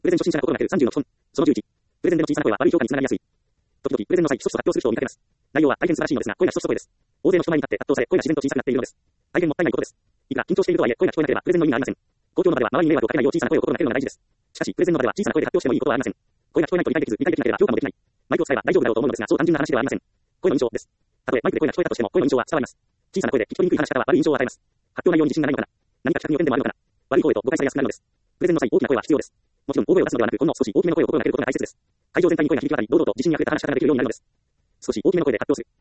プレゼン初心者が心がける36本。その11。プレゼンでの小さな声は悪い評価につながりやすい。時々、プレゼンの際、ひそひそ発表する人を見かけます。内容は大変素晴らしいのですが、声がひそひそ声です。大勢の人前に立って圧倒され、声が自然と小さくなっているのです。大変もったいないことです。いくら緊張しているとはいえ、声が聞こえなければ、プレゼンの意味がありません。公共の場では周りに迷惑をかけないよう小さな声を心がけるのが大事です。しかし、プレゼンの場では小さな声で発表してもいいことはありません。声が聞こえないと理解できず、理解できなければ評価もできない。マイクを使えば大丈夫だろうと思うのですが、そう単純な話ではありません。声の印象です。たとえマイクで声が聞こえたとしても、声の印象は伝わります。小さな声で聞き取りにくい話し方は悪い印象を与えます。発表内容に自信がないのかな。何か企画によってでもあるのかな。悪い声と誤解されやすくなるのです。プレゼンの際、大きな声は必要です。もちろん、大声を出すのではなく、ほんの少し大きめの声を心がけることが大切です。会場全体に声が響き渡り、堂々と自信にあふれた話し方ができるようになるのです。少し大きめの声で発表する。